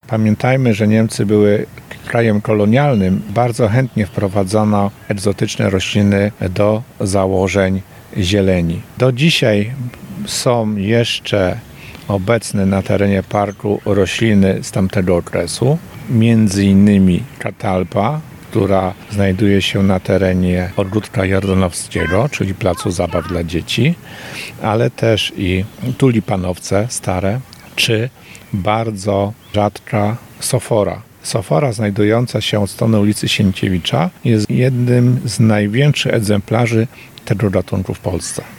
Pamiętajmy, że Niemcy były krajem kolonialnym. Bardzo chętnie wprowadzono egzotyczne rośliny do założeń zieleni. Do dzisiaj są jeszcze obecne na terenie parku rośliny z tamtego okresu, między innymi katalpa, która znajduje się na terenie ogródka jordanowskiego, czyli placu zabaw dla dzieci, ale też i tulipanowce stare, czy bardzo rzadka sofora. Sofora znajdująca się od strony ulicy Sienkiewicza jest jednym z największych egzemplarzy tego gatunku w Polsce.